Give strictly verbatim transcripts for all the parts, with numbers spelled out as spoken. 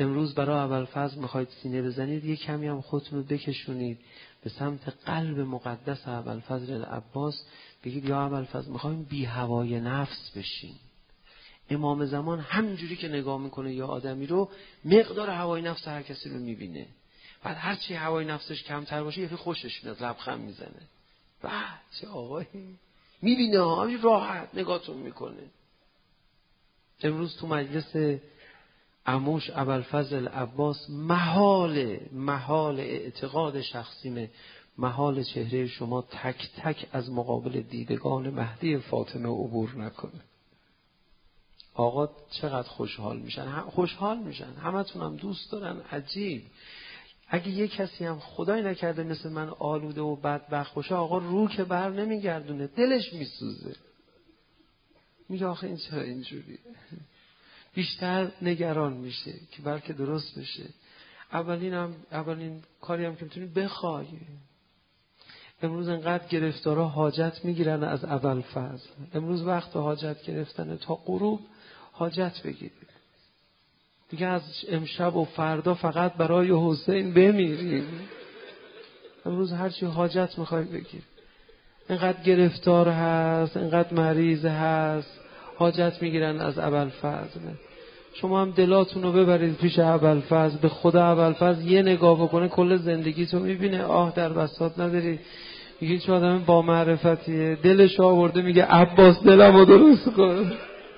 امروز برای ابوالفضل میخواید سینه بزنید، یه کمی هم خودتون رو بکشونید به سمت قلب مقدس ابوالفضل العباس، بگید یا ابوالفضل میخوایم بی هوای نفس بشیم. امام زمان همینجوری که نگاه میکنه یا آدمی رو، مقدار هوای نفس هر کسی رو میبینه. بعد هر چی هوای نفسش کمتر باشه یکی خوشش میاد، لبخند میزنه. بعد چه آقایی میبینه، همین راحت نگاهتون میکنه. امروز تو مجلس عموش ابوالفضل العباس محال محال اعتقاد شخصیمه، محال چهره شما تک تک از مقابل دیدگان مهدی فاطمه عبور نکنه. آقا چقدر خوشحال میشن، خوشحال میشن، همتون هم دوست دارن. عجیب، اگه یه کسی هم خدای نکرده مثل من آلوده و بدبخت باشه، آقا رو که بر نمیگردونه، دلش میسوزه، میگه آخه این چرا اینجوریه، بیشتر نگران میشه که بلکه درست بشه. اولین هم اولین کاری هم که میتونی بخوای. امروز انقدر گرفتارا حاجت میگیرن از ابوالفضل، امروز وقت حاجت گرفتن، تا غروب حاجت بگیرید دیگه. از امشب و فردا فقط برای حسین بمیریم. امروز هرچی حاجت میخوای بگیر. اینقدر گرفتار هست، اینقدر مریض هست، حاجت میگیرن از ابوالفضل. شما هم دلاتون رو ببرید پیش ابوالفضل. به خدا ابوالفضل یه نگاه بکنه کل زندگی تو میبینه. آه در بساط نداری. میگه چه آدم با معرفتیه، دلش آورده میگه عباس دلمو درست کن،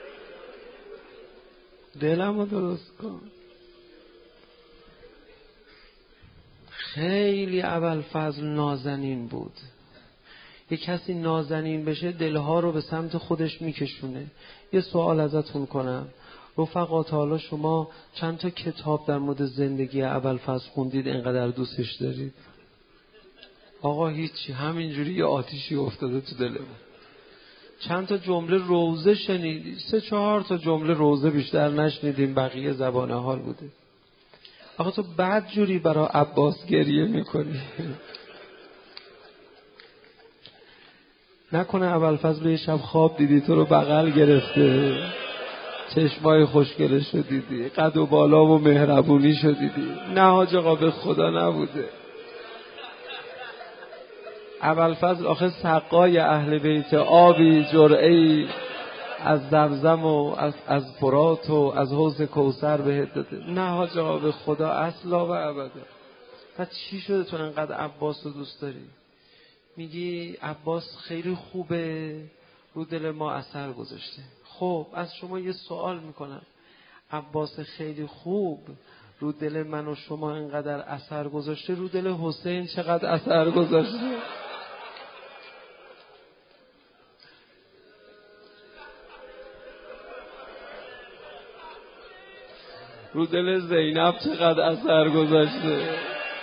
دلمو درست کن. خیلی ابوالفضل نازنین بود. یه کسی نازنین بشه دلها رو به سمت خودش میکشونه. یه سوال ازتون کنم رفقا، تا حالا شما چند تا کتاب در مورد زندگی ابوالفضل خوندید اینقدر دوستش دارید؟ آقا هیچی، همینجوری یه آتیشی افتاده تو دلمون. چند تا جمله روزه شنیدید؟ سه چهار تا جمله روزه، بیشتر نشنیدیم، بقیه زبان حال بوده. آقا تو بعد جوری برای عباس گریه میکنی. نکنه ابوالفضل یه شب خواب دیدی تو رو بغل گرفته، چشمای خوشگلش رو دیدی، قد و بالا و مهربونی شو دیدی؟ نه حاج آقا، به خدا نبوده. ابوالفضل آخه سقای اهل بیت، آبی جرعه‌ای از زمزم و از از فرات و از حوض کوثر بهت داده. نه حاج آقا، به خدا اصلا و ابدا. پس چی شده تو انقدر عباس رو دوست داری؟ میگی عباس خیلی خوبه، رو دل ما اثر گذاشته. خب از شما یه سوال میکنم، عباس خیلی خوب رو دل من و شما اینقدر اثر گذاشته، رو دل حسین چقدر اثر گذاشته؟ رو دل زینب چقدر اثر گذاشته؟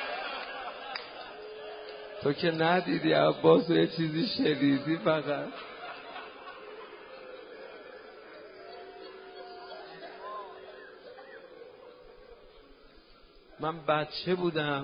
تو که ندیدی عباس، یه چیزی شنیدی فقط. من بچه بودم،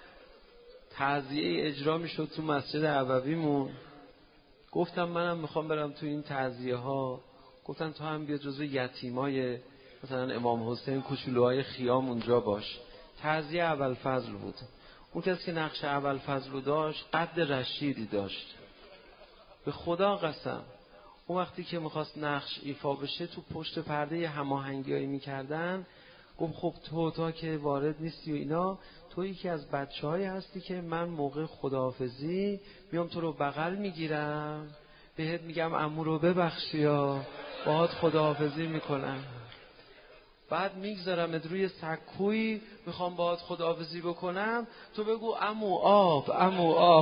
تعزیه اجرا میشد تو مسجد عبویمون. گفتم منم میخوام برم تو این تعزیه ها. گفتن تو هم بیا جزو یتیمای مثلا امام حسین، کوچولوهای خیام اونجا باش. تعزیه ابوالفضل بود. اون کسی که نقش ابوالفضل رو داشت قد رشیدی داشت، به خدا قسم. اون وقتی که میخواست نقش ایفا بشه تو پشت پرده هماهنگیایی میکردن. گفت خب تو تا که وارد نیستی و اینا، تو یکی از بچه هایی هستی که من موقع خداحافظی میام تو رو بغل میگیرم، بهت میگم عمو رو ببخشی یا باهات خداحافظی میکنم، بعد میگذارم روی سکوی میخوام باهات خداحافظی بکنم، تو بگو عمو آب عمو آب.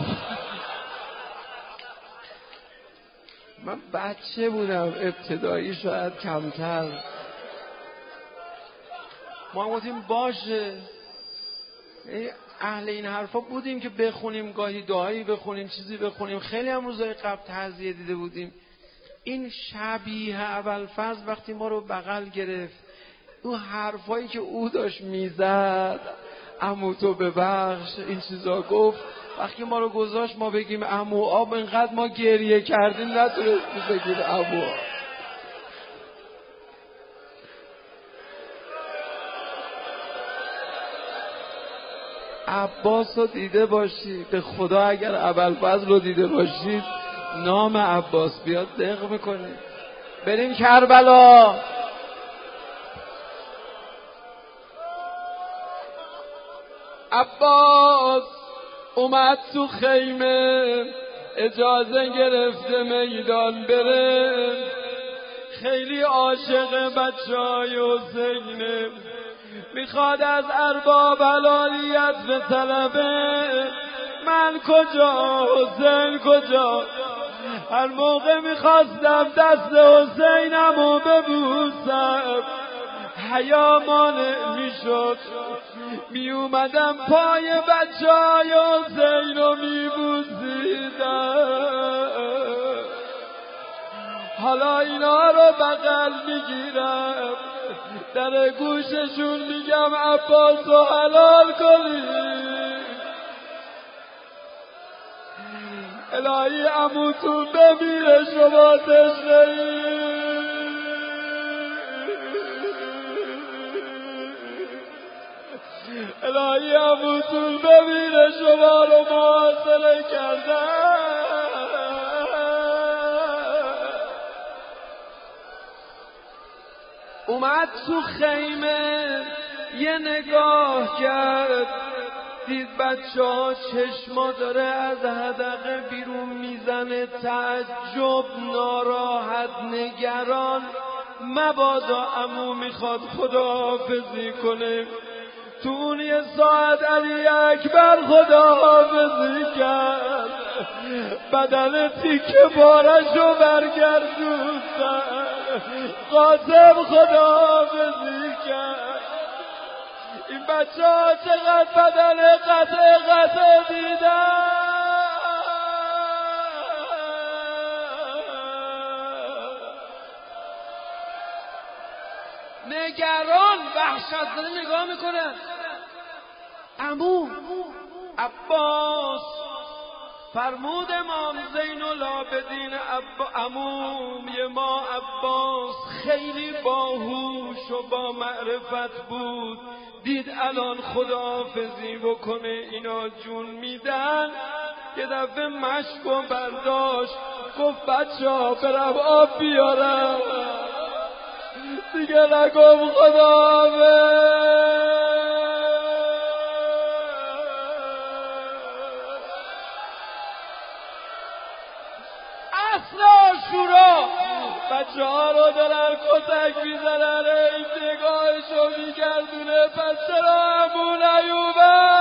من بچه بودم، ابتدایی شاید کمتر. ما گفتیم باشه، اهل این حرفا بودیم که بخونیم، گاهی دعایی بخونیم، چیزی بخونیم. خیلی هم روزای قبل تعزیه دیده بودیم. این شبیه ابوالفضل وقتی ما رو بغل گرفت، اون حرفایی که او داشت میزد، عمو تو ببخش، این چیزا گفت، وقتی ما رو گذاشت ما بگیم عمو آب، اینقدر ما گریه کردیم نتونستیم بگیم عمو آب. عباس رو دیده باشید، به خدا اگر ابوالفضل رو دیده باشید نام عباس بیاد دق میکنید. بریم کربلا. عباس اومد تو خیمه، اجازه گرفته میدان بره، خیلی عاشق بچهای حسینه، میخواد از ارباب علالیت به طلبه. من کجا حسین کجا؟ هر موقع میخواستم دست حسینمو ببوسم حیا مانع میشد، میومدم پای بچه های حسین رو میبوسیدم. حالا اینا رو بغل میگیرم، در گوششون میگم عباس رو حلال کنید. الهی عموتون بمیره شما تشنه‌اید. الهی عموتون بمیره شما رو محاصره کردن. اومد تو خیمه یه نگاه کرد، دید بچه ها چشما داره از حدقه بیرون میزنه، تعجب، ناراحت، نگران، مبادا عمو میخواد خداحافظی کنه. تو اون یه ساعت علی اکبر خداحافظی کرد، بدن تیکه بارشو برگردوندن. قاسم خداحافظی کرد. این بچه ها چقدر بدن قطع قطع دیدن. نگران، وحشت زده نگاه میکنه. عمو عباس فرمود امام زین العابدین عمومی ما عباس خیلی باهوش و با معرفت بود، دید الان خداحافظی بکنه اینا جون میدن، یه دفعه مشک و برداشت، گفت بچه ها برم آب بیارم، دیگه نگم خداحافظ. شورا بچه ها رو دارن کتک میزنن، این نگاهشو میگردونه، پس چرا عمو نیومد؟